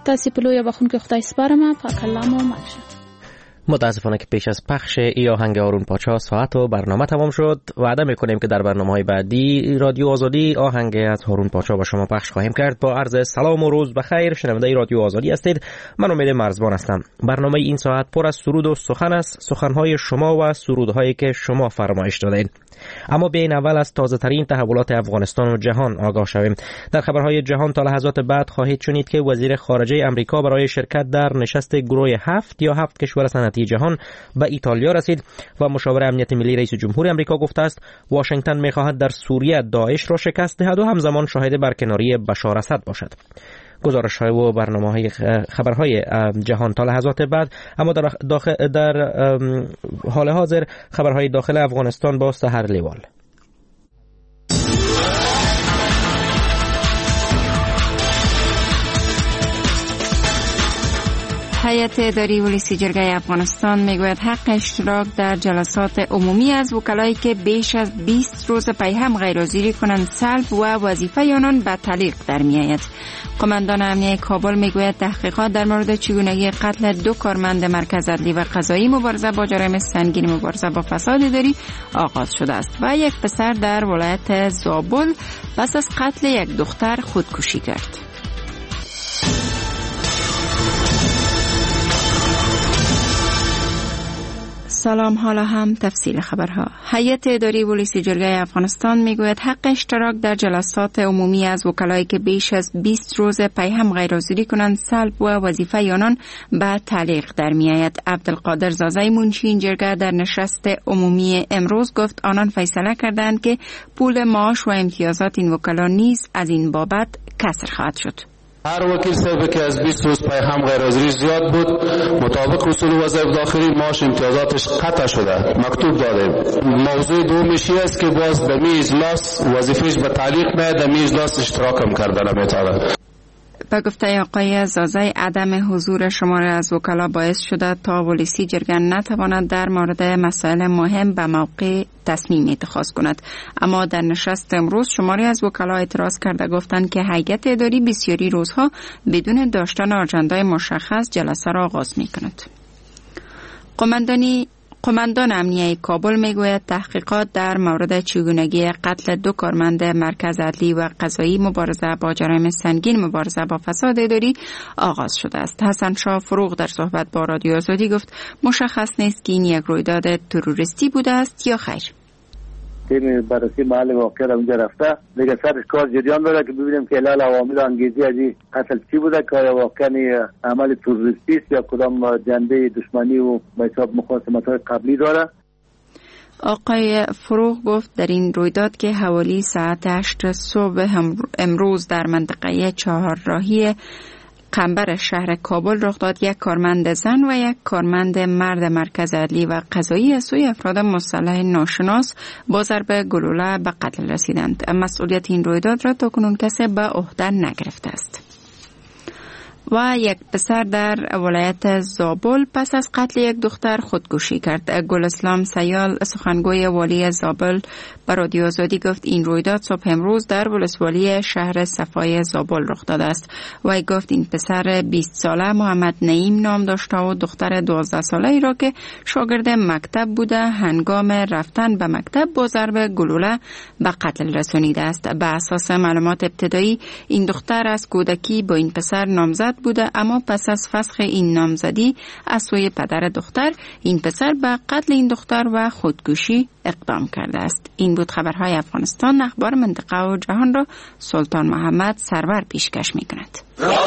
تاسو په لوی بخون کې خدای سپارم پاک الله مو ماشه. متاسفانه که پیش از پخش ای آهنگ هارون پاچا ساعت و برنامه تمام شد. وعده میکنیم که در برنامه‌های بعدی رادیو آزادی آهنگ از هارون پاچا با شما پخش خواهیم کرد. با عرض سلام و روز بخیر. شنونده رادیو آزادی هستید. من امید مرزبان هستم. برنامه این ساعت پر از سرود و سخن است، سخنهای شما و سرودهایی که شما فرمایش دادید. اما بیاین اول از تازه ترین تحولات افغانستان و جهان آگاه شویم. در خبرهای جهان تا لحظات بعد خواهید شنید که وزیر خارجه امریکا برای شرکت در نشست گروه 7 یا 7 کشور صنعتی جهان به ایتالیا رسید و مشاور امنیت ملی رئیس جمهور امریکا گفته است واشنگتن می‌خواهد در سوریه داعش را شکست دهد و همزمان شاهد برکناری بشار اسد باشد. گزارش‌های و برنامه‌های خبرهای جهان تا لحظات بعد. اما در حال حاضر خبرهای داخل افغانستان با سحر لیوال. هیئت اداری ولسی جرگه افغانستان میگوید حق اشتراک در جلسات عمومی از وکلایی که بیش از 20 روز پی هم غیرحاضری کنند سلب و وظیفه آنان به تعلیق در میآید. قماندان امنیه کابل میگوید تحقیقات در مورد چگونگی قتل 2 کارمند مرکز عدلی و قضایی مبارزه با جرایم سنگین مبارزه با فساد اداری آغاز شده است و یک پسر در ولایت زابل پس از قتل یک دختر خودکشی کرد. سلام، حالا هم تفصیل خبرها. هیئت اداری ولسی جرگه افغانستان میگوید حق اشتراک در جلسات عمومی از وکلایی که بیش از 20 روز پی هم غیرحاضری کنند سلب و وظیفه آنان به تعلیق در میآید. عبدالقادر زازای منشی این جرگه در نشست عمومی امروز گفت آنان فیصله کردند که پول معاش و امتیازات این وکلا نیز از این بابت کسر خواهد شد. هر وکیل صاحبی که از 20 روز پی هم غیرحاضری زیاد بود مطابق اصول وظایف داخلی معاش امتیازاتش قطع شده مکتوب داده. موضوع دومیش است که باز دمی اجلاس وظیفهش به تعلیق نه، دمی اجلاس اشتراک هم کردن نمیتونه. به گفته آقای زازای عدم حضور شماره از وکلا باعث شده تا ولسی جرگه نتواند در مورد مسائل مهم به موقع تصمیم اتخاذ کند. اما در نشست امروز شماره از وکلا اعتراض کرده گفتند که هیئت اداری بسیاری روزها بدون داشتن آجندای مشخص جلسه را آغاز می کند. قماندان امنیه کابل میگوید تحقیقات در مورد چگونگی قتل 2 کارمند مرکز عدلی و قضایی مبارزه با جرایم سنگین مبارزه با فساد اداری آغاز شده است. حسن شاه فروغ در صحبت با رادیو آزادی گفت مشخص نیست که این یک رویداد تروریستی بوده است یا خیر. تیم بررسی محل واقع را اونجا رفته دیگه سرش کار جریان داره که ببینیم که علل عوامل انگیزی از این قتل چی بوده که آیا واقعا عمل تروریستی است یا کدام جنبه دشمنی و به حساب مخاصمت‌های قبلی داره. آقای فروغ گفت در این رویداد که حوالی ساعت 8 صبح امروز در منطقه 4 راهی قنبر شهر کابل رخ داد، 1 کارمند زن و 1 کارمند مرد مرکز عدلی و قضایی از سوی افراد مسلح ناشناس با ضرب گلوله به قتل رسیدند. مسئولیت این رویداد را تاکنون کسی به عهده نگرفته است. و 1 پسر در ولایت زابل پس از قتل 1 دختر خودکشی کرد. گل اسلام سیال سخنگوی والی زابل به رادیو آزادی گفت این رویداد صبح امروز در ولسوالی شهر صفای زابل رخ داده است. و گفت این پسر 20 ساله محمد نعیم نام داشته و دختر 12 ساله ای را که شاگرد مکتب بوده هنگام رفتن به مکتب با ضرب گلوله به قتل رسانیده است. به اساس معلومات ابتدایی این دختر از کودکی با این پسر نامزد بوده، اما پس از فسخ این نامزدی از سوی پدر دختر این پسر به قتل این دختر و خودکشی اقدام کرده است. این بود خبرهای افغانستان. اخبار منطقه و جهان را سلطان محمد سرور پیشکش می کند.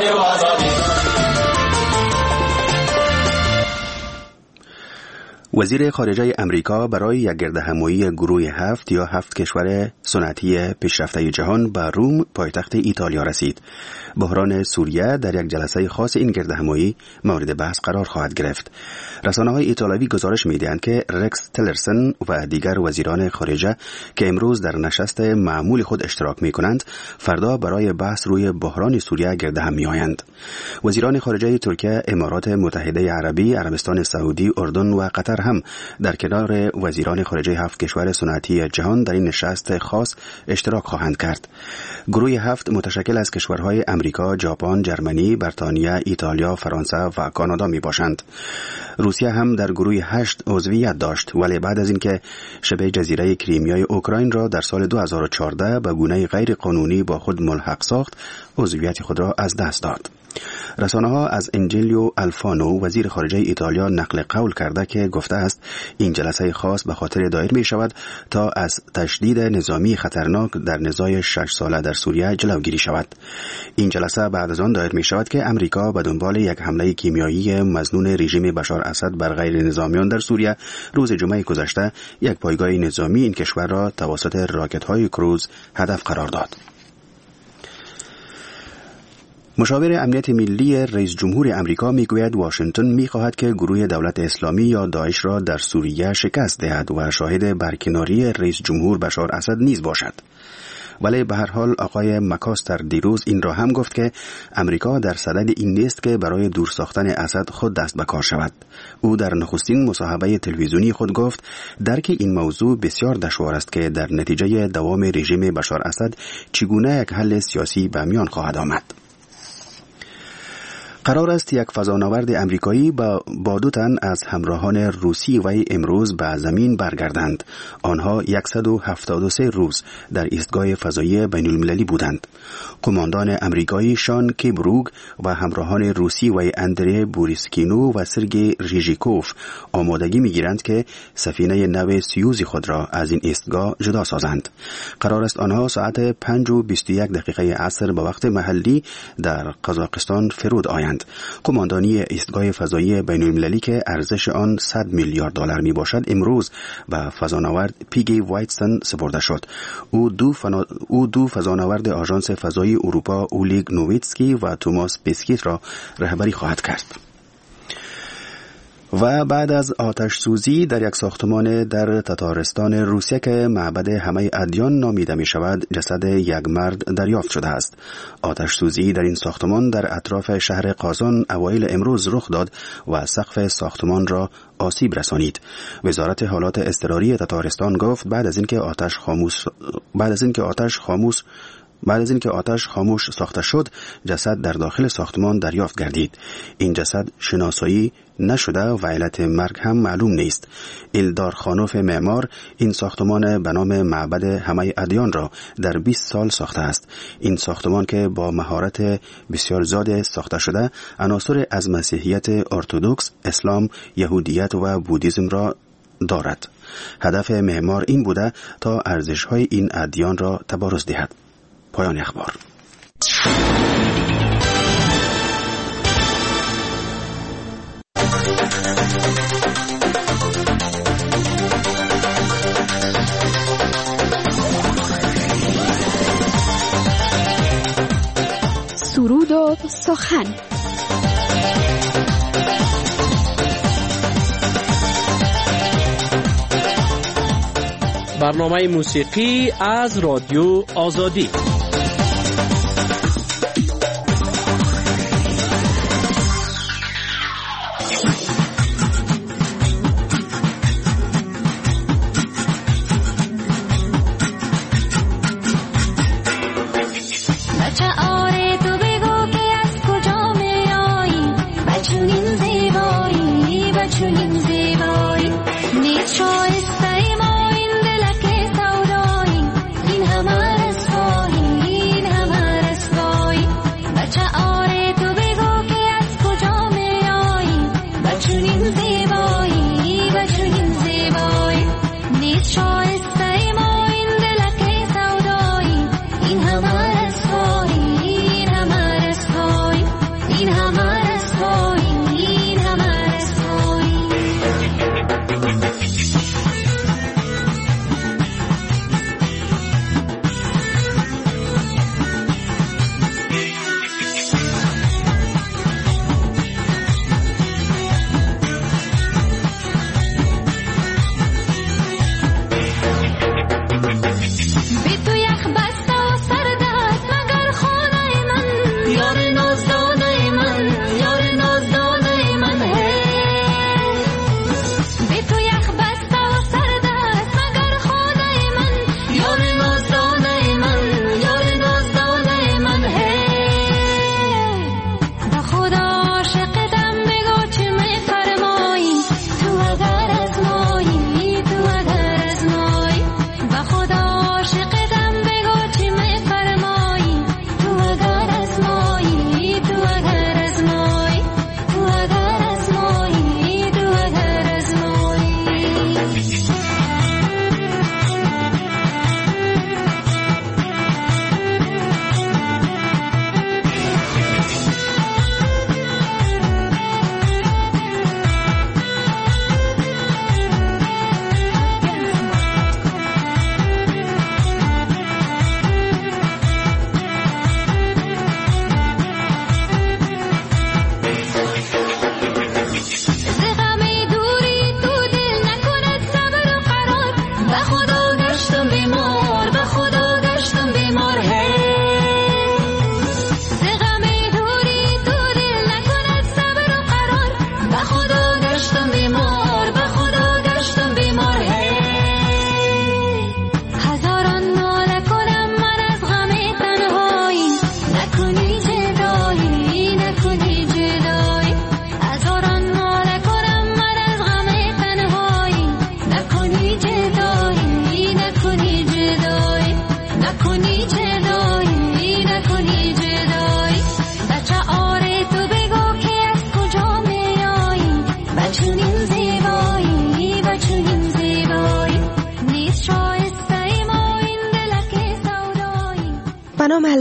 وزیر خارجه امریکا برای یک گردهمایی گروه 7 یا 7 کشور صنعتی پیشرفته جهان به روم پایتخت ایتالیا رسید. بحران سوریه در یک جلسه خاص این گردهمایی مورد بحث قرار خواهد گرفت. رسانه‌های ایتالیایی گزارش می‌دهند که رکس تلرسن و دیگر وزیران خارجه که امروز در نشست معمول خود اشتراک می‌کنند، فردا برای بحث روی بحران سوریه گردهم می‌آیند. وزیران خارجه ترکیه، امارات متحده عربی، عربستان سعودی، اردن و قطر کشور هم در کنار وزیران خارجه 7 کشور صنعتی جهان در این نشست خاص اشتراک خواهند کرد. گروه 7 متشکل از کشورهای امریکا، ژاپن، جرمنی، بریتانیا، ایتالیا، فرانسه و کانادا می باشند. روسیه هم در گروه 8 عضویت داشت، ولی بعد از اینکه شبه جزیره کریمیای اوکراین را در سال 2014 به گونه غیر قانونی با خود ملحق ساخت، عضویت خود را از دست داد. رسانه‌ها از انجلیو الفانو وزیر خارجه ایتالیا نقل قول کرده که گفته است این جلسه خاص به خاطر دایر می شود تا از تشدید نظامی خطرناک در نزاع 6 ساله در سوریه جلوگیری شود. این جلسه بعد از آن دایر می شود که امریکا به دنبال یک حمله کیمیایی مظنون رژیم بشار اسد بر غیر نظامیان در سوریه روز جمعه گذشته یک پایگاه نظامی این کشور را توسط راکت‌های کروز هدف قرار داد. مشاور امنیت ملی رئیس جمهور امریکا میگوید واشنگتن میخواهد که گروه دولت اسلامی یا داعش را در سوریه شکست دهد و شاهد برکناری رئیس جمهور بشار اسد نیز باشد. ولی به هر حال آقای مکاستر دیروز این را هم گفت که امریکا در صدد این نیست که برای دور ساختن اسد خود دست به کار شود. او در نخستین مصاحبه تلویزیونی خود گفت درک این موضوع بسیار دشوار است که در نتیجه دوام رژیم بشار اسد چگونه یک حل سیاسی به میان خواهد آمد. قرار است یک فضانورد امریکایی با 2 تن از همراهان روسی وی امروز به زمین برگردند. آنها 173 روز در ایستگاه فضایی بین المللی بودند. قماندان امریکایی شان کیبروگ و همراهان روسی وی اندری بوریسکینو و سرگی ریژیکوف آمادگی می‌گیرند که سفینه نو سیوزی خود را از این ایستگاه جدا سازند. قرار است آنها ساعت 5:21 عصر به وقت محلی در قزاقستان فرود آیند. قماندانی ایستگاه فضایی بین المللی که ارزش آن 100 میلیارد دلار می باشد امروز به فضانورد پیگی وایتسن سپرده شد. او دو فضانورد آژانس فضایی اروپا اولیگ نویتسکی و توماس پیسکیت را رهبری خواهد کرد. و بعد از آتش سوزی در یک ساختمان در تتارستان روسیه که معبد همه ادیان نامیده می شود، جسد یک مرد دریافت شده است. آتش سوزی در این ساختمان در اطراف شهر قازان اوایل امروز رخ داد و سقف ساختمان را آسیب رسانید. وزارت حالات اضطراری تتارستان گفت بعد از اینکه آتش خاموش ساخته شد، جسد در داخل ساختمان دریافت گردید. این جسد شناسایی نشده و علت مرگ هم معلوم نیست. ایلدار خانوف معمار این ساختمان به نام معبد همه ادیان را در 20 سال ساخته است. این ساختمان که با مهارت بسیار زیاد ساخته شده، عناصر از مسیحیت ارتدوکس، اسلام، یهودیت و بودیسم را دارد. هدف معمار این بوده تا ارزش‌های این ادیان را تبارز دهد. پایان اخبار. سرود و سخن. برنامه موسیقی از رادیو آزادی.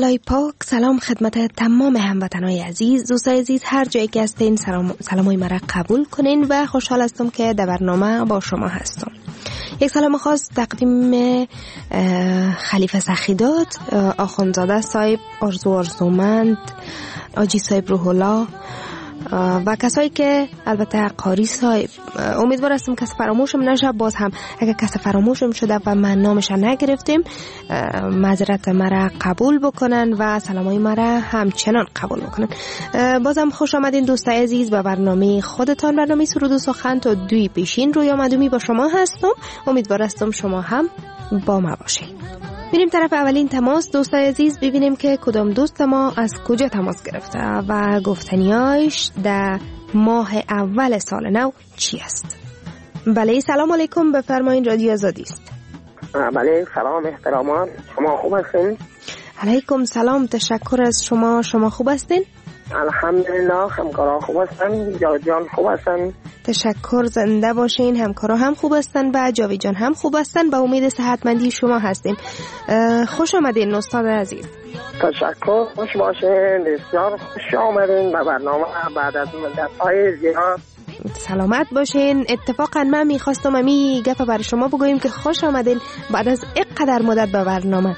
خدای پاک. سلام خدمت تمام هموطنای عزیز. دوستای عزیز هر جایی که هستین سلامای مرا قبول کنین و خوشحال هستم که در برنامه با شما هستم. یک سلام خاص تقدیم خلیفه سخیدات، آخوندزاده صاحب، آرزو آرزومند، آجی صاحب روح الله و کسایی که البته قاری صاحب. امیدوار هستم کسی فراموشم نشه. باز هم اگر کسی فراموشم شده و من نامش نگرفتیم معذرت مرا قبول بکنن و سلامای مرا همچنان قبول بکنن. بازم خوش آمدین دوستای عزیز به برنامه خودتان، برنامه سرود و سخن تا 2 پیشین روی آمدومی با شما هستم. امیدوار هستم شما هم با ما باشین. میریم طرف اولین تماس. دوستای عزیز ببینیم که کدام دوست ما از کجا تماس گرفته و گفتنیاش در ماه اول سال نو چی است. بله سلام علیکم، بفرمایید رادیو آزادی است. بله سلام احترامان، شما خوب هستین؟ علیکم سلام، تشکر از شما. شما خوب هستین؟ الحمدلله، همکارا خوب هستن، جاوید جان خوب هستن؟ تشکر، زنده باشین. همکارا هم خوب هستن و جاوید جان هم خوب هستن. به امید صحتمندی شما هستیم. خوش آمدین استاد عزیز. تشکر، خوش باشین، بسیار خوش آمدین به برنامه بعد از مدت‌های زیاد. سلامت باشین. اتفاقا من میخواستم امی گپ برای شما بگویم که خوش آمدین بعد از اینقدر مدت به برنامه.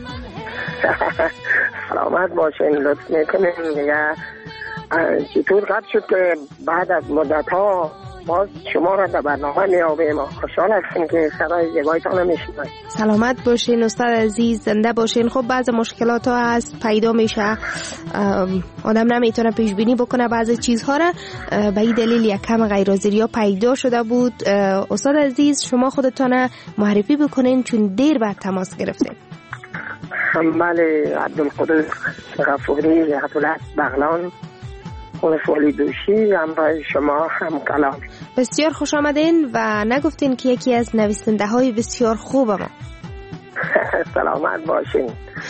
سلامت باشین، لطف میکنین. دیگه چطور قد شد که بعد از مدت ها باز شما را در برنامه میابیم و خوشحال هستیم که صدای زیبایتان رو میشنویم. سلامت باشین استاد عزیز، زنده باشین. خب بعض مشکلات ها هست، پیدا میشه، آدم نمیتونه پیش بینی بکنه بعضی چیزها را. به این دلیل یک کم غیرحاضری ها پیدا شده بود. استاد عزیز شما خودتان معرفی بکنین چون دیر بعد تماس گرفتین. بله، عبدالقدس غفوری، عبدالعز بغلان، ولسوالی دوشی، همراه شما هم کلام. بسیار خوش آمدین و نگفتین که یکی از نویسنده های بسیار خوب ما. سلامت باشین،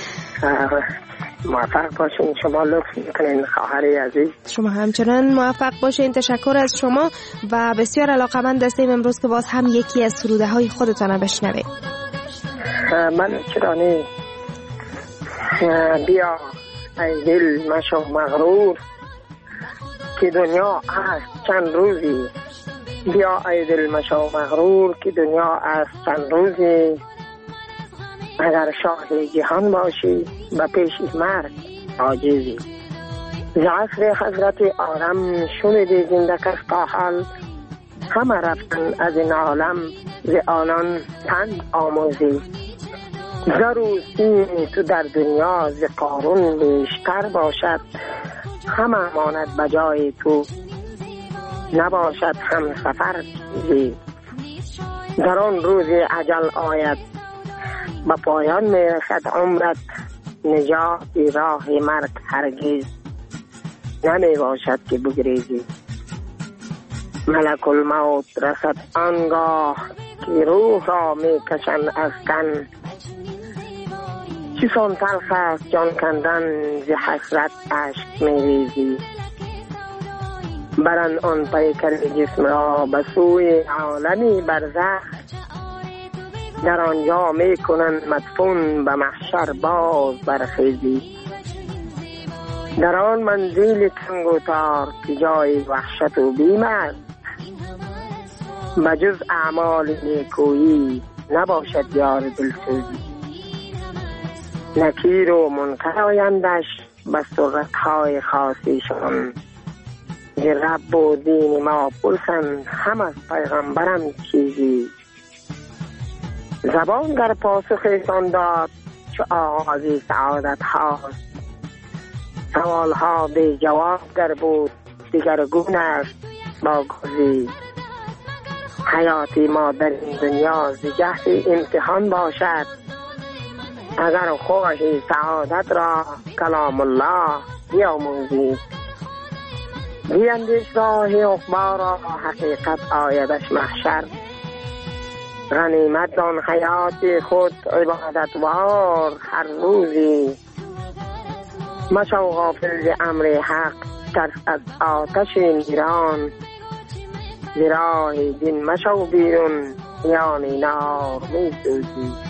موفق باشین. شما لطف میکنین خواهری عزیز. شما همچنان موفق باشین. تشکر از شما و بسیار علاقه‌مند هستیم امروز که باز هم یکی از سروده های خودتان بشنویم. من چرانی بیا ای دل مشو مغرور که دنیا است چند روزی. بیا ای دل مشو مغرور که دنیا است چند روزی. اگر شاه جهان باشی به پیش مرگ عاجزی. ز عصر حضرت آدم شنیدی زنده کس تا حال. همه رفتن از این عالم ز آنان پند آموزی. ضرور سیم تو در دنیا ز قارون بیشتر باشد. همه ماند بجای تو نباشد هم سفر چیزی. در آن روز اجل آید به پایان میرسد عمرت. نجاتی راه مرگ هرگز نمی باشد که بگریزی. ملک الموت رسد آنگاه که روح را می کشند از تن. چسان تلخ است جان کندن ز حسرت اشک می ریزی. برند آن پیکر جسم را به سوی عالمی برزخ. در آنجا می کنند مدفون به محشر باز برخیزی. در آن منزل تنگ و تار که جای وحشت و بیم است. بجز اعمال نیکویی نباشد یار دلسوزی. نکیر و منکر آیندش به صورتهای خاصیشان. ز رب و دین ما پرسند هم از پیغمبرم چیزی. زبان در پاسخشان داد چو آغاز سعادت هاست. سوالها بی جواب در بود دیگرگون است با گزی. حیاتی ما در این دنیا ز جهت امتحان باشد. اگر خواهی سعادت را کلام الله بیاموزی. بیندیش راه عقبی را حقیقت آیدش محشر. غنیمت دان حیات خود عبادتوار هر روزی. مشو غافل ز امر حق ترس از آتش نیران. ز راه دین مشو بیرون یعنی نار می سوزی.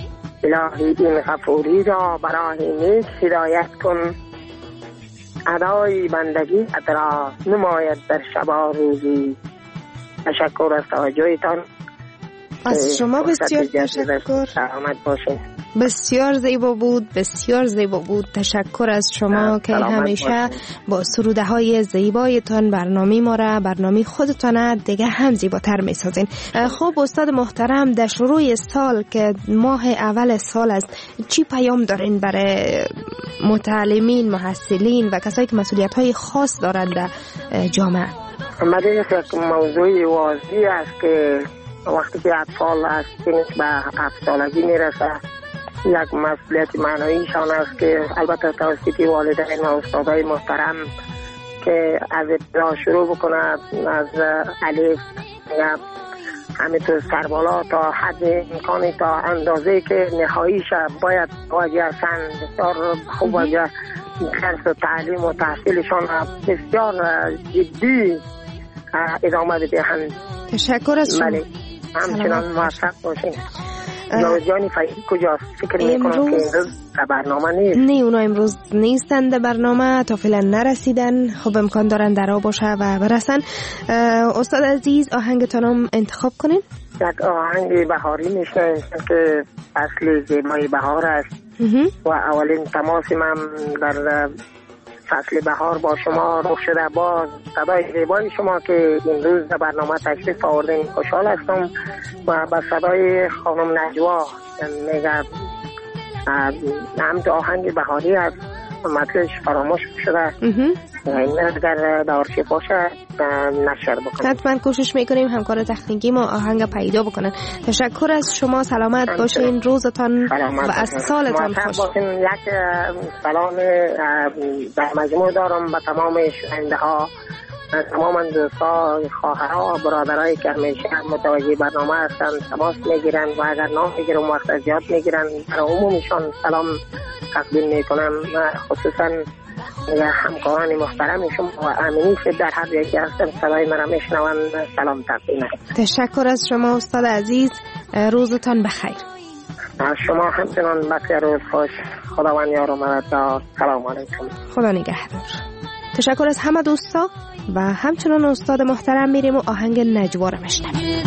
الهی این غفوری را برای نیک هدایت کن. ادای بندگی ادرا نماید در شبا روزی. تشکر از توجهتان. از شما بسیار تشکر. سلامت باشین. بسیار زیبا بود، بسیار زیبا بود. تشکر از شما که همیشه با سروده های زیبایتان برنامه ما را، برنامه خودتان دیگه هم زیباتر می سازین. خب استاد محترم، در شروع سال که ماه اول سال است، چی پیام دارین برای متعلمین، محصلین و کسایی که مسئولیت های خاص دارند در جامعه؟ آمده یک موضوع واضحی است که وقتی که اطفال از سن به 7 سالگی میرسه، یک مسئولیت معنویشان است که البته توسط والدین و استادای محترم که از ابتدا شروع بکنه، از الف یا همینطور سربالا تا حد امکانی، تا اندازه که نهاییش باید واجه سن بسیار خوب واجه درس و تعلیم و تحصیلشان بسیار جدی ادامه بدهند. تشکر از شما. همچنان موفق باشین. جانی فایدی کجاست؟ فکر میکنم که امروز برنامه نیست. نه، اونا امروز نیستن در برنامه، تا فعلا نرسیدن. خب امکان دارن درا باشه و برسن. استاد عزیز، آهنگتان هم انتخاب کنین. یک آهنگ بهاری میشنن که اصل زیبای بهار است و اولین تماس من در فصل بهار با شما رخ شده. با صدای زیبای شما که امروز در برنامه تشریف آوردین خوشحال هستم و با صدای خانم نجوا میگه هم تو آهنگ بهاری است، مطلبش فراموش شده. این اگر دارچه باشه نشر بکنم. حتما کوشش میکنیم همکار تکنیکی ما آهنگ پیدا بکنن. تشکر از شما. سلامت باشین. روزتان و از سالتان خوش. یک سلام در مجموع دارم به تمام شنونده ها، تمام دوستا، خواهرها، برادرایی که همیشه متوجه برنامه هستند تماس میگیرن و اگر نام میگیرم وقت زیاد میگیرن، برای عمومشان سلام تقدیم میکنم. خصوصا همکاران محترم شما و امینی که در هر یکی هستن صدای مرا میشنوند سلام تقدیم. تشکر از شما استاد عزیز. روزتان بخیر. شما همچنان بخیر، روز خوش. خداوند یار و مددگار. سلام علیکم. خدا نگهدار. تشکر از همه دوستا و همچنان استاد محترم. میریم و آهنگ نجوا را میشنویم.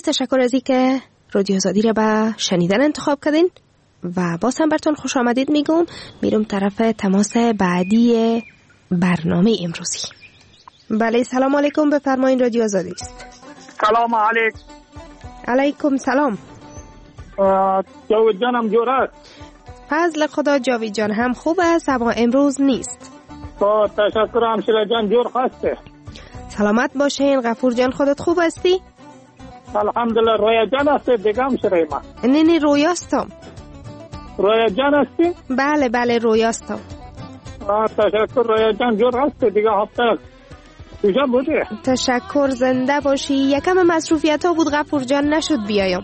عزیز، تشکر از اینکه رادیو آزادی را به شنیدن انتخاب کردین و باز هم براتون خوش آمدید میگم. میرم طرف تماس بعدی برنامه امروزی. بله سلام علیکم، بفرمایید رادیو آزادی است. سلام علیکم. علیکم سلام. جاوید جانم جور است؟ فضل خدا جاوید جان هم خوب است، اما امروز نیست. تشکر همشیره جان، جور هسته؟ سلامت باشین. غفور جان خودت خوب هستی؟ الحمدلله. رویا جان هسته دیگه همشیره ما؟ نه رویاستم. رویا جان هستی؟ بله بله رویاستم. تشکر رویا جان، جور هسته دیگه هفته کجا بوده؟ تشکر، زنده باشی. یکم مصروفیت ها بود غفور جان، نشد بیایم.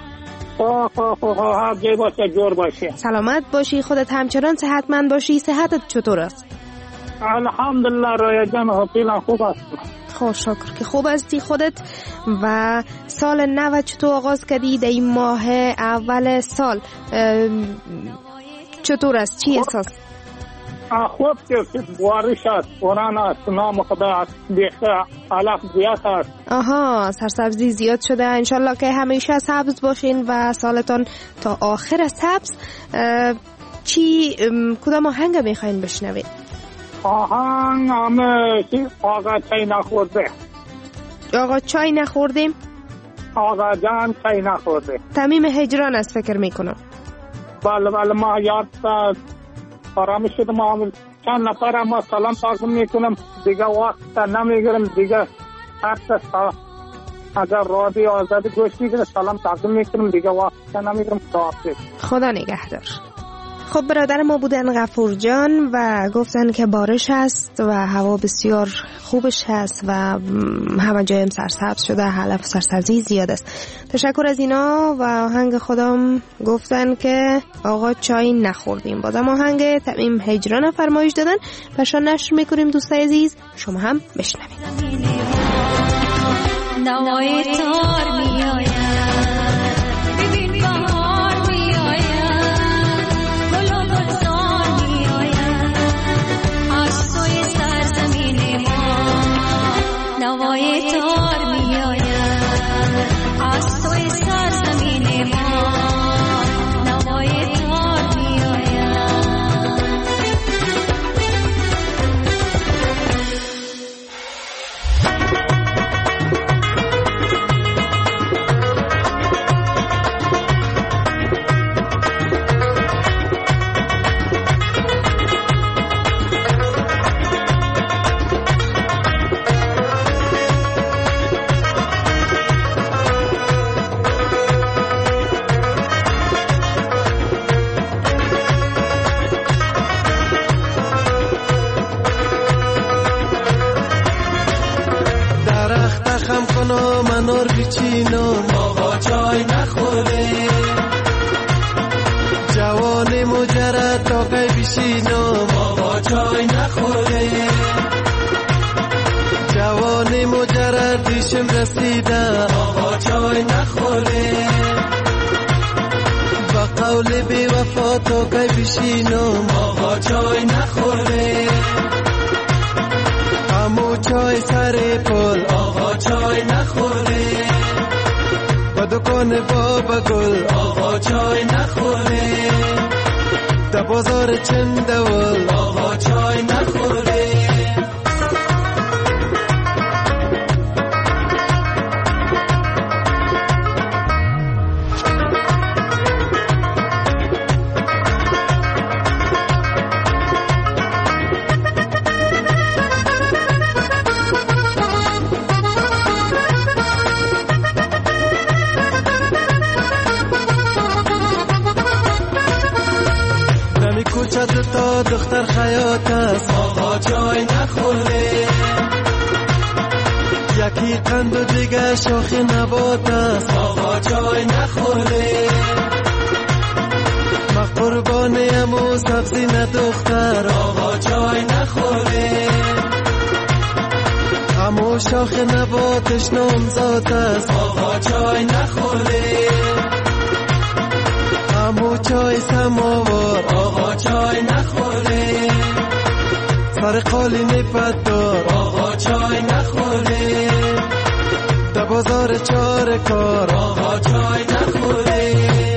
هر جای باشه جور باشی. سلامت باشی، خودت همچنان صحتمند باشی. صحتت چطور است؟ الحمدلله رویا جان، فعلا خوب است. خوش شکر که خوب هستی خودت. و سال نو چطور آغاز کردی در این ماه اول سال؟ چطور است؟ چی احساس؟ خوب که بارش است، باران است، نام خدا است، بیخته علف زیاد است. آها، سرسبزی زیاد شده. انشالله که همیشه سبز باشین و سالتان تا آخر سبز. کدام آهنگ میخواین بشنوید؟ آهنگ همه آقا چای نخورده. آقا چای نخوردیم؟ آقا جان چای نخورده. تمیم هجران است فکر میکنم. بله ما یاد آرامی شد. ما چند نفر ما سلام تقدیم میکنم دیگه، وقت نمیگیرم دیگه. هر تا اگر رادیو آزادی گوش میکنه سلام تقدیم میکنم دیگه، وقت نمیگیرم. خدا نگهدار. خب برادر ما بودن غفور جان و گفتن که بارش هست و هوا بسیار خوبش هست و همه جایم سرسبز شده، علف سرسبزی زیاد است. تشکر از اینا. و آهنگ خودم گفتن که آقا چای نخوردیم. بازم آهنگ تمیم هجران فرمایش دادن. پشان نشر میکنیم دوستای عزیز، شما هم بشنوید. نوای تار می آید، ببین بهار می آید، گل و گلزار می آید، از سوی سرزمین ما. نوای تار می آید، از سوی سرزمین ما. نوای تار می آید. منور بچینم آقا چای نخوره، جوان مجرد تا قی بشینم آقا چای نخوره، جوان مجرد دیشم رسیده آقا چای نخوره، با قول بی وفا تا قی بشینم آقا چای نخوره، همو چای سر پل آقا چای نخوره، با دکان بابا گل آقا چای نخوره، در بازار چندول آقا چای نخوره. تا دختر خیاط است آقا چای نخوره، یکی قند و دیگه شاخ نبات است آقا چای نخوره، ما قربانیم و سبزی ندختر آقا چای نخوره، همو شاخ نباتش نامزاد است آقا چای نخوره، همو چای سماوار آقا چای نخوره، سر قالین پدار آقا چای نخوره، در بازار سر چار کار آقا چای نخوره.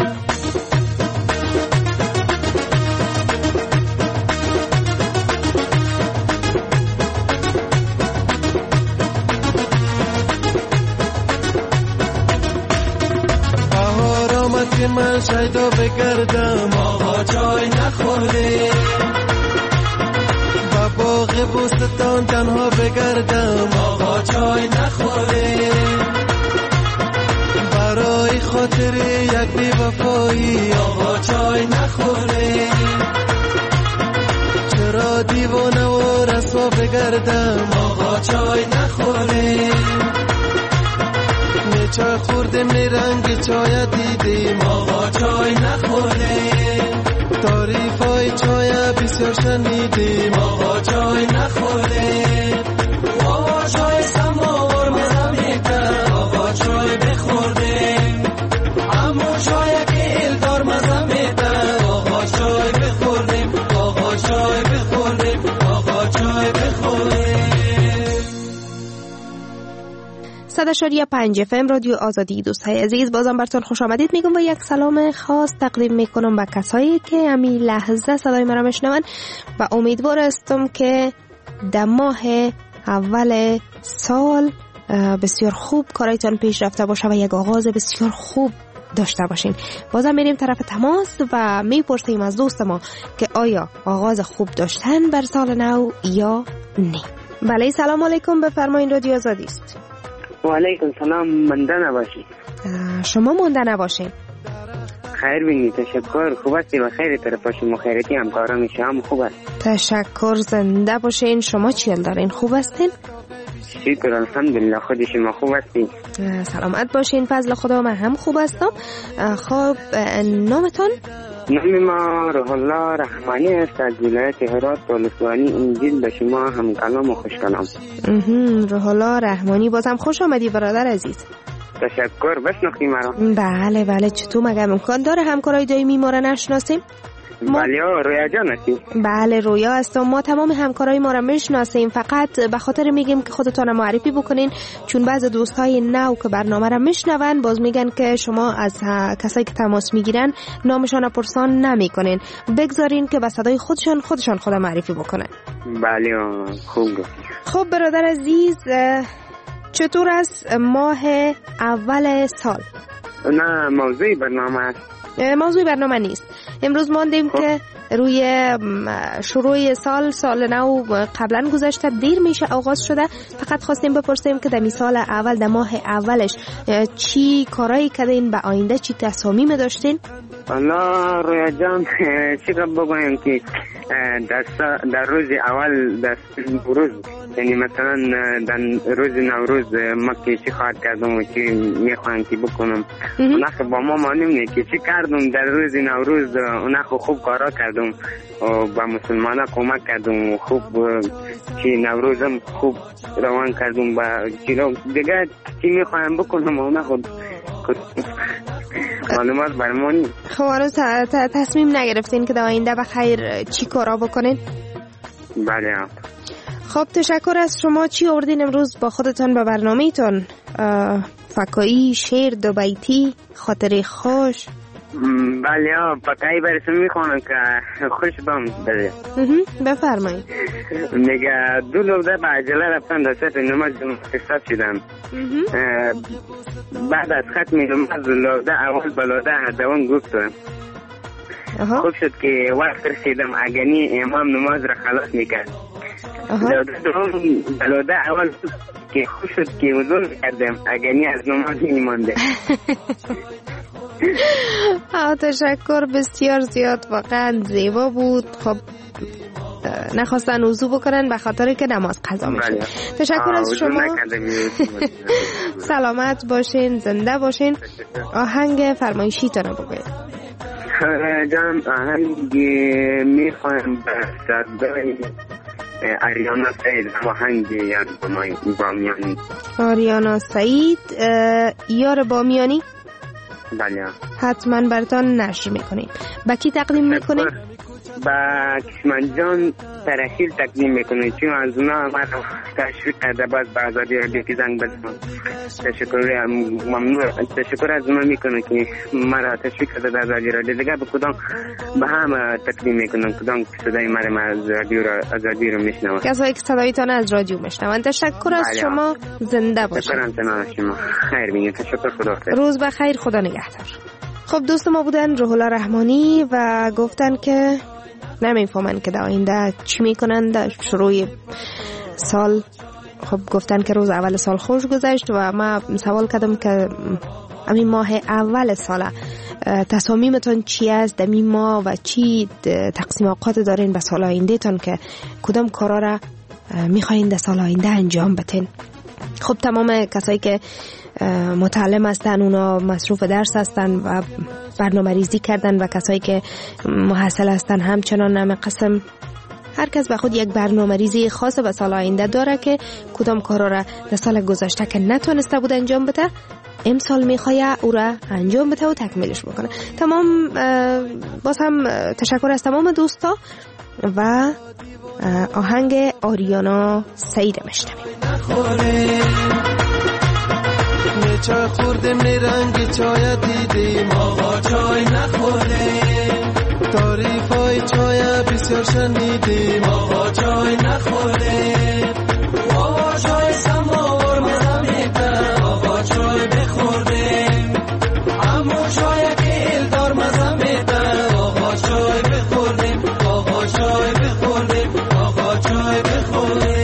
بهار آمد که من شیدا بگردم آقا چای نخوره. باغ بوستان تنها بگردم آقا چای نخوره. برای خاطر یک بی وفایی آقا چای نخوره. چرا دیوانه و رسوا بگردم آقا چای نخوره. چای خوردم رنگ چای دیدیم آقا چای نخوره. تعریفای چای بسیار شنیدیم آقا چای نخوره. آقا چای سماور مزه میده آقا چای بخوردیم. اما چای که الدار مزه میده آقا چای بخوردیم. آقا چای بخوردیم. آقا چای بخوردیم. 100.5 FM رادیو آزادی. دوستای عزیز بازم براتون خوش آمدید میگم و یک سلام خاص تقدیم میکنم به کسایی که همین لحظه صدای مرا میشنون و امیدوار هستم که در ماه اول سال بسیار خوب کارایتان پیش رفته باشه و یک آغاز بسیار خوب داشته باشین. بازم میریم طرف تماس و میپرسیم از دوست ما که آیا آغاز خوب داشتن بر سال نو یا نه. بله سلام علیکم، بفرمایید رادیو آزادی است. و علیکم سلام. منده نباشید. شما مونده نباشین. خیر بینید. تشکر. خوب هستی و خیر طرف شما خیرتی همکاران شما خوب است. تشکر. زنده باشین. شما چیل دارین؟ خوب هستین؟ شکر الحمدلله. خود شما خوب هستی؟ سلامت باشین. فضل خدا من هم خوب هستم. خب نامتون؟ نام ما روح الله رحمانی است از ولایت هرات ولسوانی انجیل. به شما هم کلام و خوش کلام. روح الله رحمانی بازم خوش آمدی برادر عزیز. تشکر. بشناختی مرا؟ بله بله. چطور مگه امکان داره همکارای دائمی ما را نشناسیم؟ بله رویا جان هستی؟ بله رویا هستم. ما تمام همکارای ما را میشناسیم، فقط به خاطر میگیم که خودتان معرفی بکنین، چون بعضی دوستای نو که برنامه را میشنون باز میگن که شما از کسایی که تماس میگیرن نامشان پرسان نمیکنین. بگذارین که به صدای خودشان خود معرفی بکنن. بله خوب. خب برادر عزیز چطور است ماه اول سال؟ نه موضوع برنامه است. موضوع برنامه نیست. امروز ماندیم که روی شروع سال نو قبلا گذشته، دیر میشه آغاز شده. فقط خواستیم بپرسیم که در سال اول، در ماه اولش چی کارایی کردین، به آینده چی تصامیم داشتین؟ والله رویا جان چقدر بگویم که در روز اول در روز، یعنی مثلا در روز نوروز ما که چی خواهد کردم و چی میخواهم که بکنم اونخ با ما معلوم نیست که چی کردم در روز نوروز. اونخ خوب کارا کردم و با مسلمانا کمک کردم و خوب چی نوروزم خوب روان کردم. با دیگه چی میخواهم بکنم اونخ معلومات برمانی. خب هنوز تصمیم نگرفتین که در آینده بخیر چی کارا بکنین؟ بله. خب تشکر از شما. چی آوردین امروز با خودتان به برنامه‌تون؟ فکایی، شعر، دو بیتی، خاطره خوش؟ بله فکایی برسم میخوانم که خوش بام بده. بفرمایید. میگه دو لوده به عجله رفتن در سطح نماز قصد شدم. بعد از ختم نماز لوده اول بلوده دوان گفتم. خوب شد که وقت رسیدم اگنی امام نماز را خلاص میکرد. بلوده اول که خوب شد که وضو کردم اگنی از نماز میمانده. تشکر. بسیار زیاد واقعا زیبا بود. خب نخواستن وضو بکنن به خاطر که نماز قضا میشه. تشکر از شما. سلامت باشین، زنده باشین. آهنگ فرمایشی تانو بگوید. جان آهنگ میخوایم به صدای آریانا سعید آهنگ یاد بامیانی. آریانا سعید یار بامیانی؟ بله. حتما براتان نشر میکنیم. با کی تقدیم میکنیم؟ با کشمن جان ترحیل تقدیم میکنه، چون از اونا مرا تشویق کرده باز به آزادی رادیو که زنگ بزنم. تشکر از اونا میکنه که مرا تشویق کرده در آزادی رادیو. دیگه به کدام به هم تقدیم میکنم کدام صدای مرا از رادیو آزادی رو میشنوم. کسایی که صدایتان از رادیو میشنون. تشکر از شما، زنده باشید. تشکر شما. خیر بینید. تشکر، خدا خیر. روز بخیر، خدا نگهدار. خب دوست ما بودن روح الله رحمانی و گفتن که نمیفهمن که در آینده چی میکنن در شروع سال. خب گفتن که روز اول سال خوش گذشت و ما سوال کردم که همین ماه اول سال تصامیمتون چی است در این ماه و چی تقسیم اوقات دارین به سال آینده تان که کدام کارا را میخواین در سال آینده انجام بدین. خب تمام کسایی که متعلم هستن اونا مصروف درس هستن و برنامه ریزی کردن و کسایی که محصل هستن همچنان نام قسم. هر کس به خود یک برنامه ریزی خاص به سال آینده داره که کدام کارا را در سال گذشته که نتونسته بود انجام بده امسال میخواه او را انجام بده و تکمیلش بکنه. تمام باز هم تشکر از تمام دوستا و آهنگ آریانا سعید میشنویم. چای خوردیم رنگ چای دیدیم آقا چای نخوریم، تعریف های چای بسیار شنیدیم آقا چای نخوریم، آقا چای سماور مزه میده آقا چای بخوردیم، اما چای گلدار مزه میده آقا چای بخوردیم، آقا چای بخوردیم، آقا چای بخوردیم.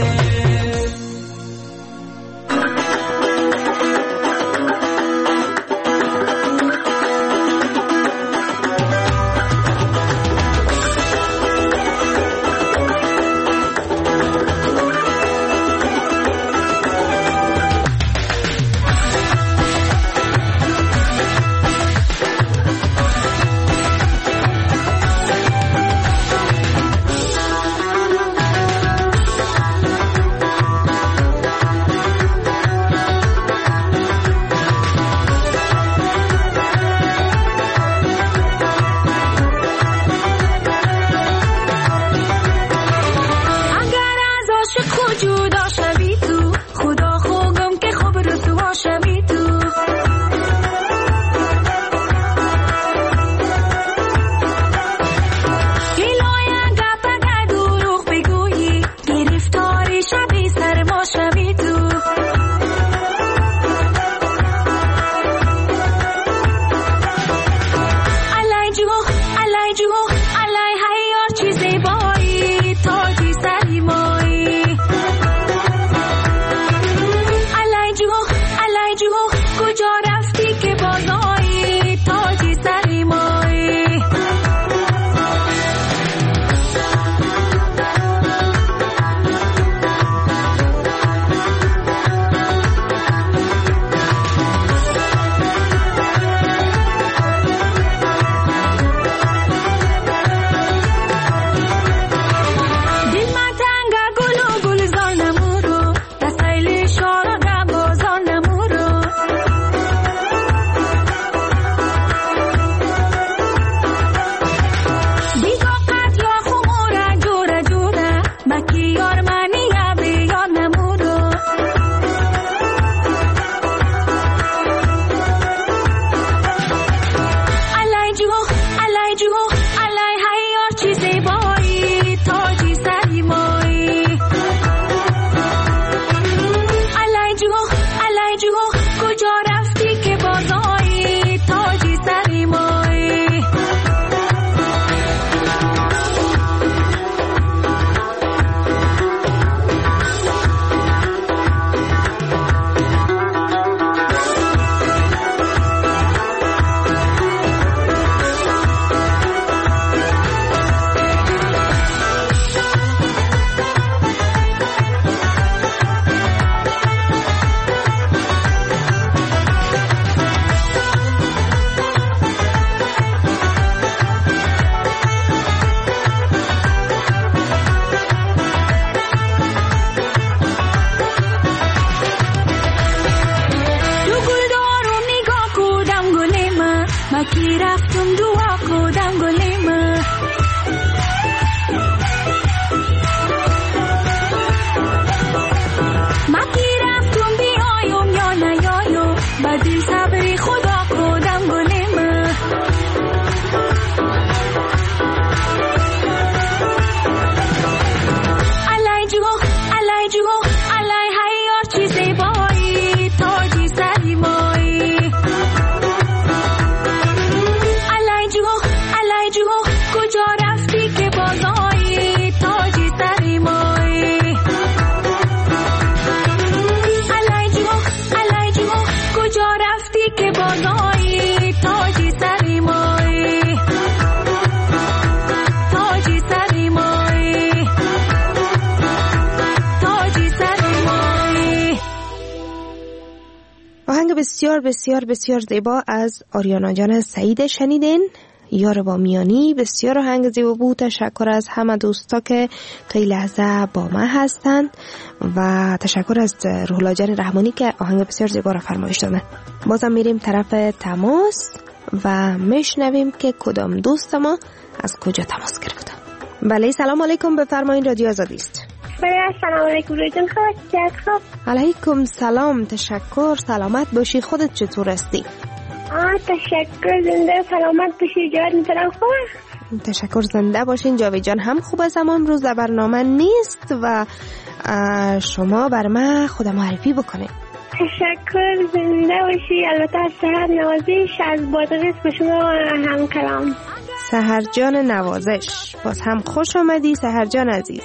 بسیار بسیار بسیار زیبا از آریانا جان سعید شنیدین. یار با میانی بسیار آهنگ زیبا بود. تشکر از همه دوستا که تا این لحظه با من هستند و تشکر از روح الله جان رحمانی که آهنگ بسیار زیبا را فرمایش دادن. بازم میریم طرف تماس و میشنویم که کدام دوست ما از کجا تماس گرفته. بله سلام علیکم، بفرمایید رادیو آزادی است. سلام علیکم رویتون خوب. علیکم سلام، تشکر، سلامت باشی. خودت چطور هستی؟ تشکر، زنده سلامت باشی. جاوید میتونم خوبه؟ تشکر، زنده باشین. جاوید جان هم خوب است اما امروز در برنامه نیست و شما بر من خود معرفی بکنید. تشکر، زنده باشی. البته از سحر نوازش از بادغیس به شما هم کلام. سحر جان نوازش، باز هم خوش آمدی سحر جان عزیز.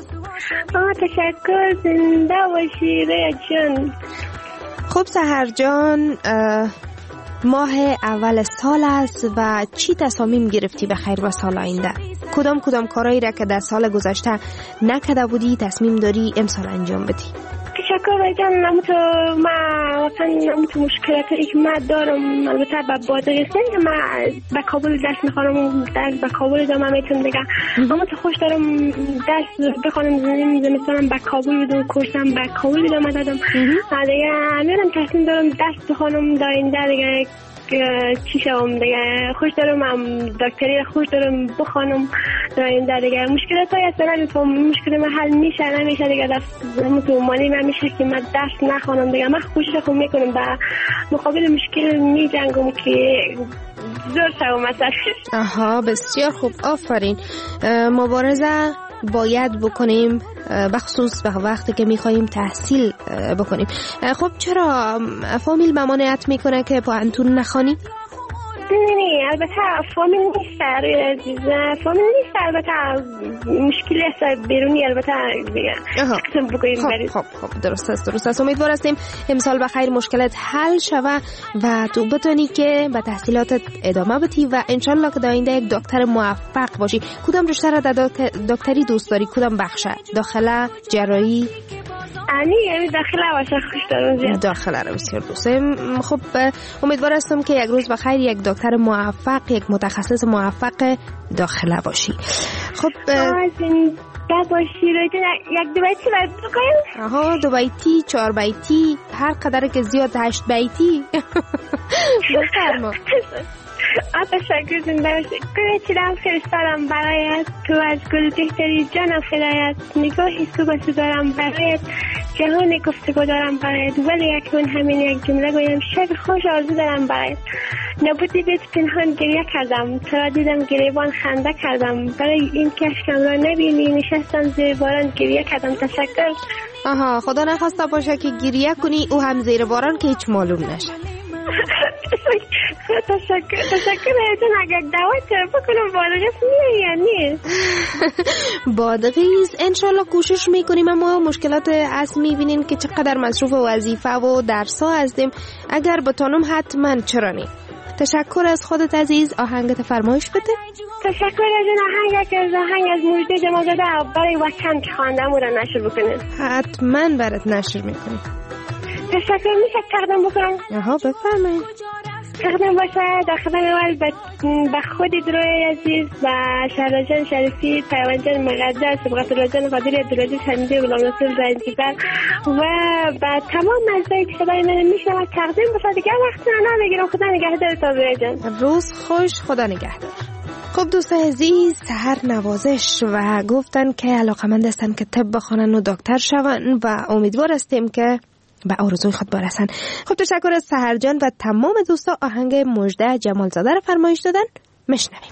تشکر، زنده باشی ریا جان. خب سحر جان، ماه اول سال است و چی تصامیم گرفتی به خیر و سال آینده؟ کدام کارهایی را که در سال گذشته نکرده بودی تصمیم داری امسال انجام بدی؟ تشکر بایجان. نموتو مشکلاتی که من دارم البته با بادغیس نمیگم، من به کابل درس میخوانم، درس به کابل دارم میتونم بگم. اما تو خوش دارم درس بخوانم، زمستانم به کابل بدم، کورسم به کابل دارم دادم دیگه. میرم تصمیم دارم درس بخوانم در آینده دیگه چی شوم دیگه. خوش دارم دکتری خوش دارم بخوانم در آینده دیگه. مشکلات های اصلا نمیفهم، مشکل من حل نمیشه دیگه. دست مالی من میشه که من درس نخوانم دیگه. من کوشش خود میکنم به مقابل مشکل میجنگم که زور شوم مثلا. بسیار خوب، آفرین. مبارزه باید بکنیم، بخصوص به وقتی که میخواییم تحصیل بکنیم. خب چرا فامیل ممانعت میکنه که پانتون نخوانی؟ نه البته فامیل نیست عزیز، فامیل نیست البته مشکلی است بیرونی البته دیگه. خب درست است. امیدوار هستیم امسال بخیر مشکلات حل شوه و تو بتونی که به تحصیلاتت ادامه بدی و انشالله که در آینده یک دکتر موفق باشی. کدام رشته را در دکتری دوست داری؟ کدام بخشه؟ داخله، جراحی؟ یعنی داخله باشه خوش دارم زیاد. داخله رو بسیار دوست دارم. خب امیدوار هستم که یک روز بخیر یک دکتر موفق، یک متخصص موفق داخله باشی. خب زنده باشی. یک دو بیتی باید بکنیم؟ دو بیتی، 4 بیتی، هر قدر که زیاد 8 بیتی. بفرما. تشکر، زنده باشی. چیدم فرستارم برایت، تو از گل بهتری جانم فدایت. نگاهی صبح دارم برایت، جهان گفتگو دارم برایت. ولی اکنون همین یک جمله گویم، شب خوش آرزو دارم برایت. نبودی بیت پنهان گریه کردم، تو را دیدم گریبان خنده کردم. برای این که اشکم را نبینی نشستم زیر باران گریه کردم. تشکر. خدا نخواسته باشه که گریه کنی او هم زیر باران که هیچ معلوم نشه. تشکر اگر دعوت بکنم بادغیس میایی یا نه؟ بادغیس انشالله کوشش میکنیم، اما مشکلات اصل میبینیم که چقدر مصروف وظیفه و درس ها هستیم. اگر بتانم حتما، چرا نه. تشکر از خودت عزیز. آهنگت فرمایش بده. تشکر از این آهنگ از مجده جمازاده برای وطن که خواندم او را نشر بکنید. حتما برات نشر میکنیم. تشکر. میشه تقدیم بکنم؟ بفرمایید. تقدیم باشه در خدمت اول به خود دروی عزیز و شهرجان شریفی، پیوانجان مقدس، سبقت راجان قادری، عبدالعزیز حمیدی، غلام ناصر زنجیبر و به تمام مزدهی که صدای من میشنوند تقدیم باشه. دیگه وقت نمیگیرم. خدا نگهدار تا جان. روز خوش، خدا نگهدار. خب دوست عزیز، سحر نوازش و گفتن که علاقمند هستن که طب بخونن و دکتر شون و امیدوار هستیم که به آرزوی خود برسن. خب تشکر از سحر جان و تمام دوستا. آهنگ مجده جمالزاده رو فرمایش دادن، میشنویم.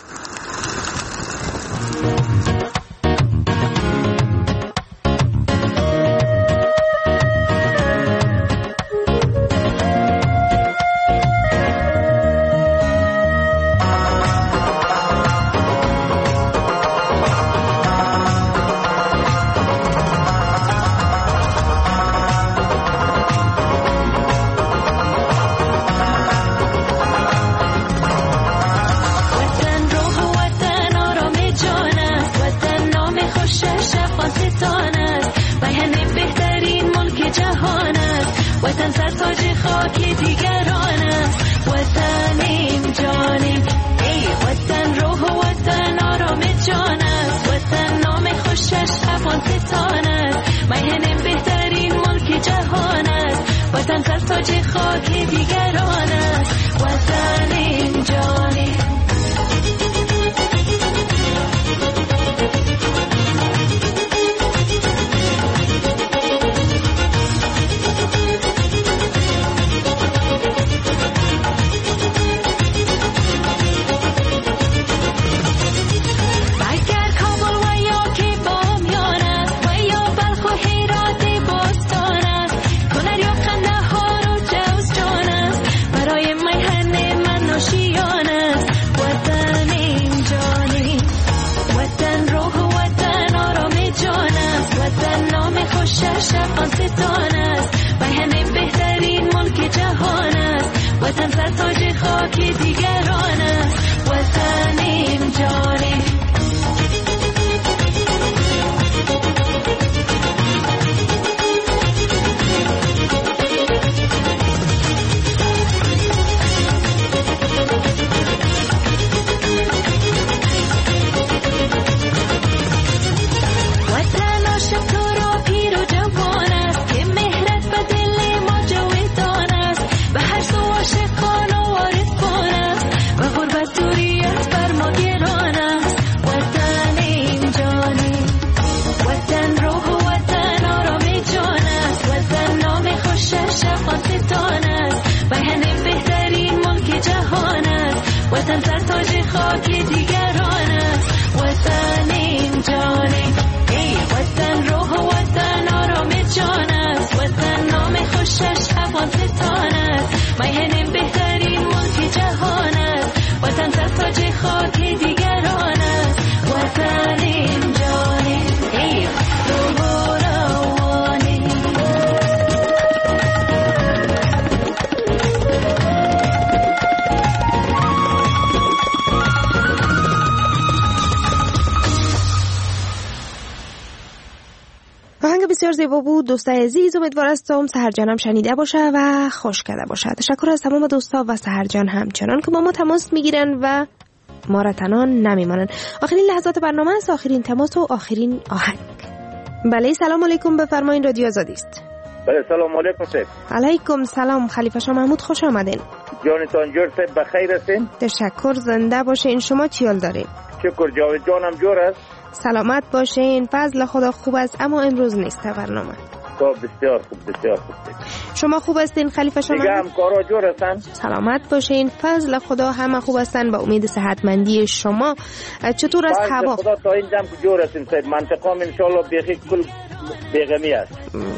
وطن سر تاج خاک دیگران. تاج خاک دیگران است وطن این جانی شفاستان است و همین بهترین ملک جهان است وطن سر تاج خاک دیگران است وطن این جانی وطن سر تاج خاک دیگران است وطن این جانی ای وطن روح و وطن آرام جان است وطن نام خوشش حواستان است میهن بهترین ملک جهان است وطن سر تاج خاک دیگران است وطن این جانی ای روح و روانی آهنگ بسیار زیبا بود دوستای عزیز. امیدوار هستم سحرجانم شنیده باشه و خوش کرده باشه. تشکر از تمام دوستا و سحرجان همچنان که با ما تماس میگیرن و ما را تنها نمیمانن. آخرین لحظات برنامه است، آخرین تماس و آخرین آهنگ. بله سلام علیکم، بفرمایید رادیو آزادی است. بله سلام علیکم سید. علیکم سلام، خلیفه شاه محمود خوش آمدین. جانتان جور سید بخیر هستین؟ تشکر، زنده باشین. شما چیال دارین؟ شکر، جاوید جانم جور است. سلامت باشین، فضل خدا خوب است، اما امروز نیست برنامه. بسیار خوب بسیار خوب. شما خوب هستین خلیفه شما؟ دیگه همکارا جور هستن؟ سلامت باشین، فضل خدا همه خوب هستن، با امید صحتمندی شما. چطور است هوا؟ خدا تا این دم جور هستیم سید، منطقه ان شاء الله بخیر کل بیغمی است.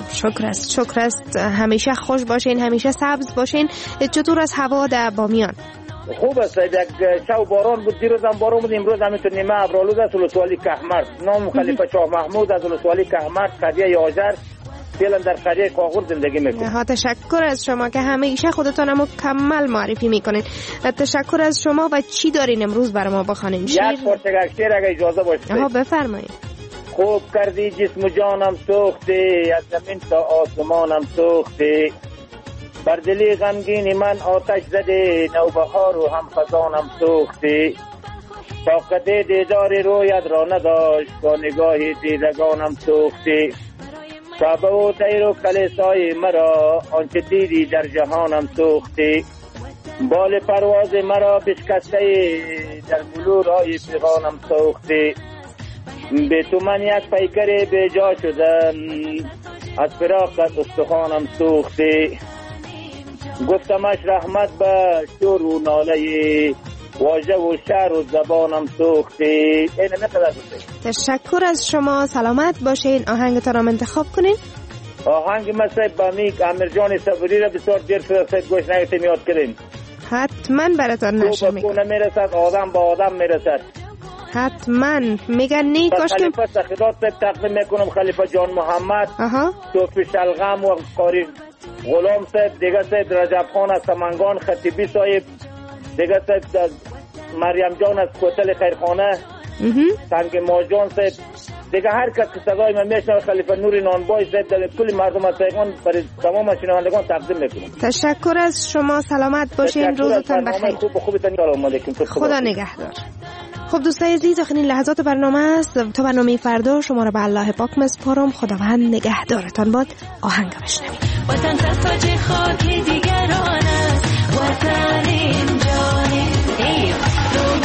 شکر است. همیشه خوش باشین، همیشه سبز باشین. چطور است هوا در بامیان؟ خوب است، یک شب باران بود، دیروز هم باران بود، امروز هم تو نیمه ابرآلود است. ولسوالی کهمرد، نام خلیفه شاه محمود از ولسوالی کهمرد، قریه یاجر، فعلا در قریه کاغور زندگی میکنم. تشکر از شما که همیشه خودتان مکمل معرفی میکنین. تشکر از شما. و چی دارین امروز برای ما بخوانین؟ یک پارچه شعر اگه اجازه باشه. بفرمایید. خوب کردی جسم و جانم سوخته، از زمین تا آسمانم سوخته، بر دلی غمگین من آتش زده، نوبهار و هم خزانم سوخته، طاقت دیدار رویت را نداشت، با نگاه دیدگانم سوخته، کعبه و طیر و کلیسای مرا آنچه دیدی در جهانم سوخته، بال پرواز مرا بشکسته، در بلورهای پیغانم سوخته، به تو من یک پیکر به جا شدم، از فراقت استخوانم سوخته، گفتمش رحمت به شور و ناله، واژه و شعر و زبانم سوخته. اینه نقدر بسید. تشکر از شما، سلامت باشین. آهنگتان را انتخاب کنین. آهنگ مسیب بامیک امیر جان صبری را بسیار دیر شده سید گوش نگیتیم یاد کردیم. حتما براتان نشر میکنم. تو میرسد آدم با آدم میرسد. حتما میگن نی کاش که خلیفه سخیدات تقدیم میکنم، خلیفه جان محمد، توفی شلغم و قاری غلام صاحب، دیگه صاحب رجب خان از سمنگان، خطیبی صاحب، دیگه صاحب مریم جان از کوتل خیرخانه، تنگ ماجان صاحب، دیگه هر کس که صدای من میشنوه، خلیفه نوری نانبای صاحب، در کل مردم از سیغان برای تمام شنوندگان تقدیم میکنم. تشکر از شما، سلامت باشین، روزتان بخیر. خوبتان یار اومده. خدا نگهدار. خب دوستای عزیز، آخرین لحظات برنامه است. تا برنامه فردا شما را به الله پاک میسپارم. خداوند نگهدارتان باد. آهنگ بشنوید. وطن تاج خاک دیگران است، وطن این جانی ای روانی.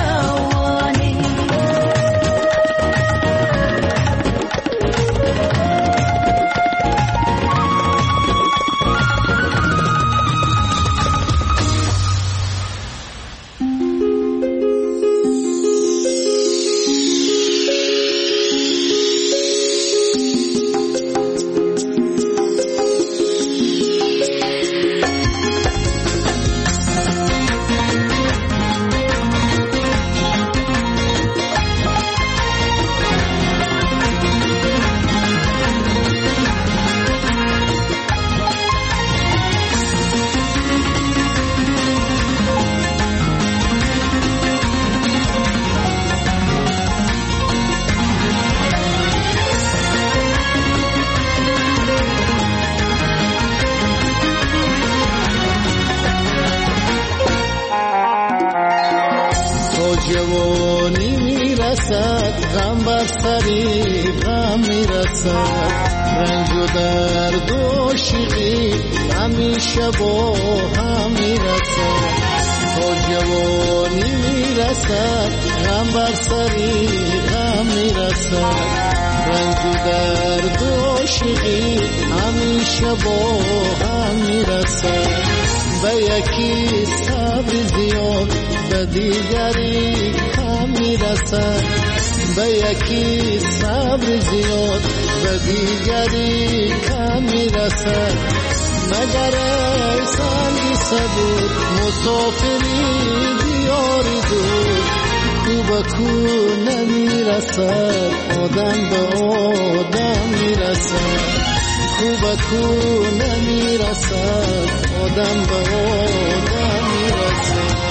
جوانی میرسد، غم بر سری غم میرسد، رنج و درد و شیقی همیشه با هم میرسد. تا جوانی میرسد، غم بر سری غم میرسد، رنج و درد و شیقی همیشه با هم میرسد. به یکی صبر زیاد، به دیگری کم میرسد، به یکی صبر زیاد، به دیگری کم میرسد. مگر ای سنگی صبور، مسافری دیاری دور، کو به کو نمیرسد، آدم به آدم میرسد، کو به کو نمیرسد، آدم به آدم میرسد.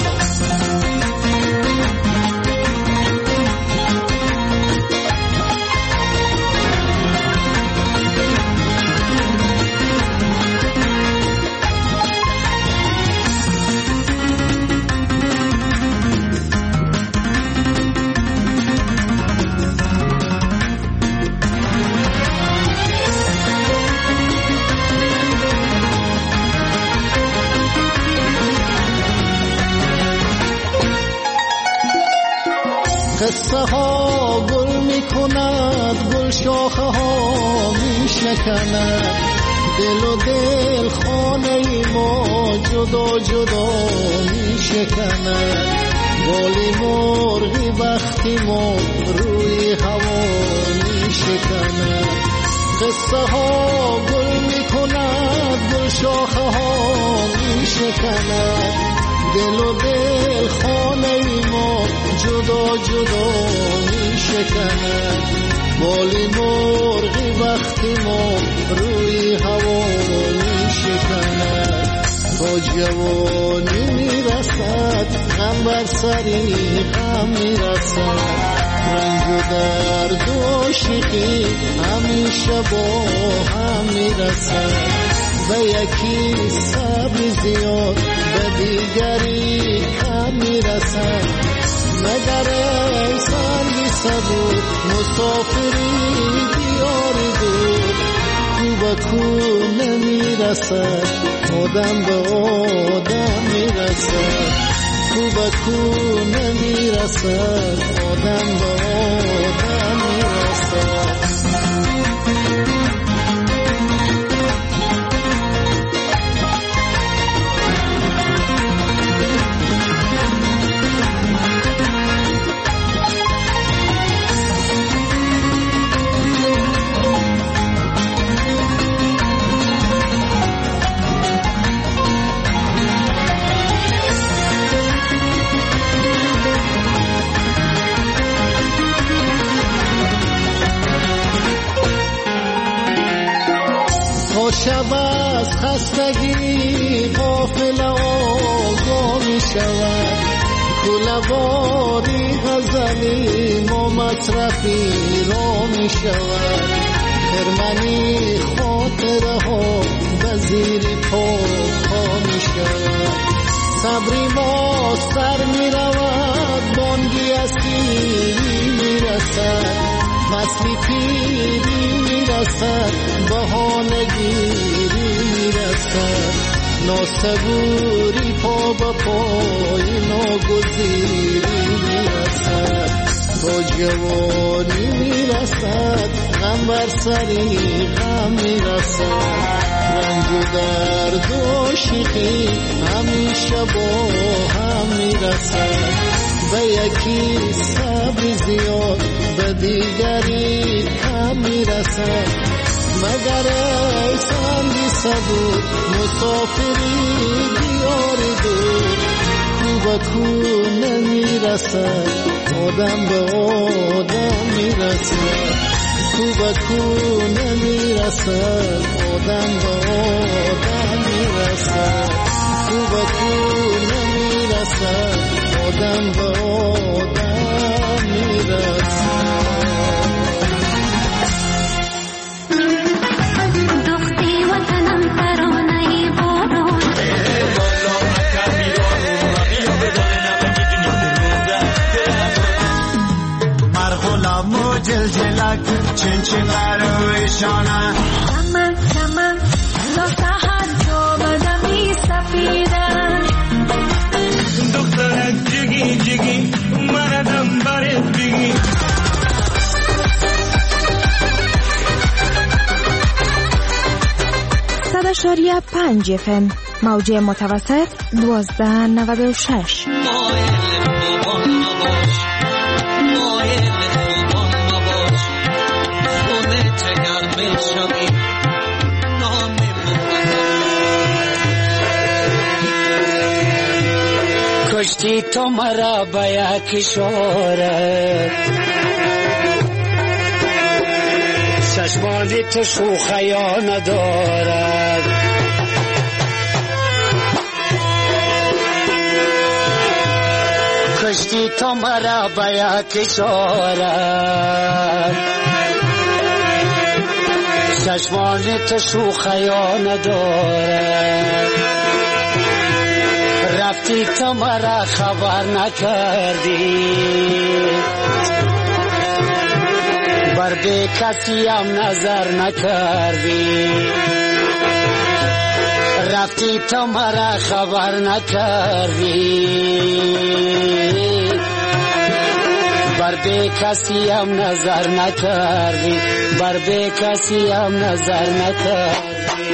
قصه ها گل می کند، گل شاخه ها می شکند، دل و دل خانه ما جدا جدا می شکند. بالی مرغی وقتی ما روی هوا می شکند. قصه ها گل می کند، گل شاخه ها می شکند، دل و دل خانه ما جدا جدا می شکند. بالی مرغی وقتی ما روی هوا می شکند. با جوانی می رسد، غم بر سری غم می رسد، رنج و درد و شیقی همیشه با هم می رسد. به یکی صبر زیاد، به دیگری کم میرسد. مگر ای سنگی صبور، مسافری دیاری دور، کو به کو نمیرسد، آدم به آدم میرسد، کو به کو نمیرسد، آدم به آدم میرسد. شب از خستگی غافل آگاه می شود، کله‌واری غزلی ما مطرفی را می شود. خرمنی خاطره ها به زیر پا می شود، صبری ما سر می رود بانگی از پیری می رسد فصلی پیری می رسد بهانگیری می رسد ناصبوری پا با پای ناگزیری می رسد با جوانی می رسد غم بر سری غم می رسد رنج و درد و شیخی همیشه با هم می رسد به یکی صبر زیاد به دیگری کم می رسد مگر ای سندی صبور مسافری دیار دور کو به کو نمی رسد آدم به آدم می رسد کو به کو نمی رسد آدم به آدم می رسد کو به کو نمی رسد آدم به آدم می رسد دختی وطنم ترانه بارون مرغلام و جلجلک چنچن رویشانه چمن چمن تا سحر جو بدمی سفیدن دخترک جگی جگی مردم برد بگی 100.5 FM موج متوسط 1296 کشتی تو مرا به یک اشاره چشمانی تو شوخیا ندارد کشتی تو مرا به یک اشاره چشمانی تو شوخیا ندارد رفتی تو مرا خبر نکردی بر به کسی هم نظر نکردی رفتی تو مرا خبر نکردی بر به کسی هم نظر نکردی بر به کسی هم نظر نکردی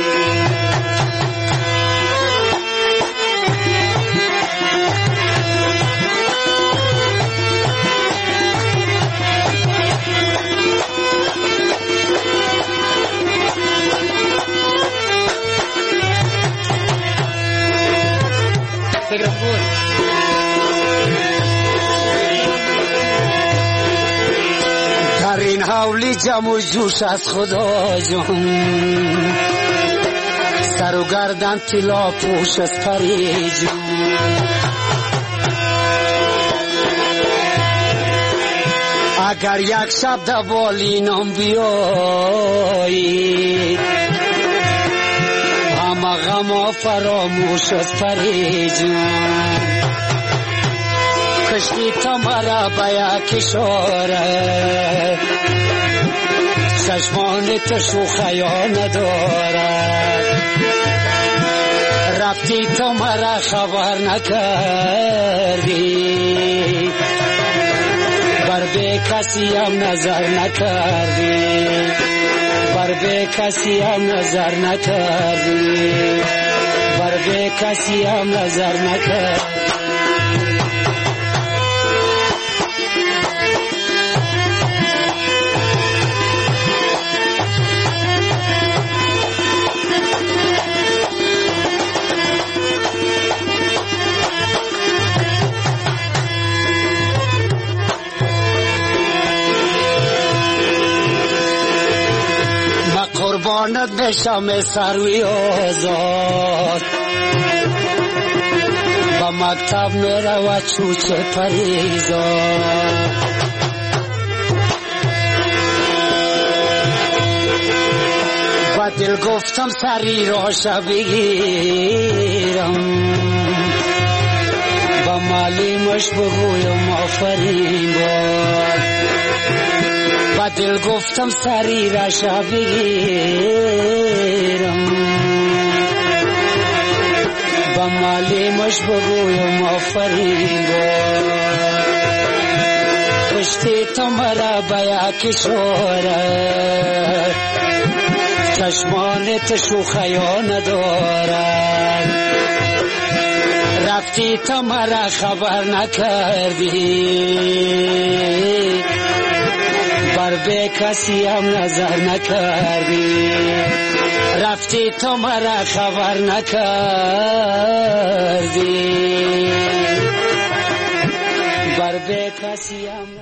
در این حولی جمع و جوش از خدا جان سر و گردن طلا پوش از پری جان اگر یک شب دوالینم بیایی همه غم فراموش از پری جان کشتی تو مرا به یک اشاره چشمان تو شوخیا ندارد رفتی تو مرا خبر نکردی بر به کسی هم نظر نکردی بر به کسی هم نظر نکردی بر به کسی هم نظر نکردی قربانت بشم سروی آزاد با مکتب میره و چوچه پریزاد و دل گفتم سری راشه بگیرم معلمش بگویم آفرین باد با دل گفتم سری رشا بگیرم با معلمش بگویم آفرین باد پشتی تو مرا بیا کشورد چشمانت شوخیا ندارد رفتی تو مرا خبر نکردی بر به کسی هم نظر نکردی رفتی تو مرا خبر نکردی بر به کسی هم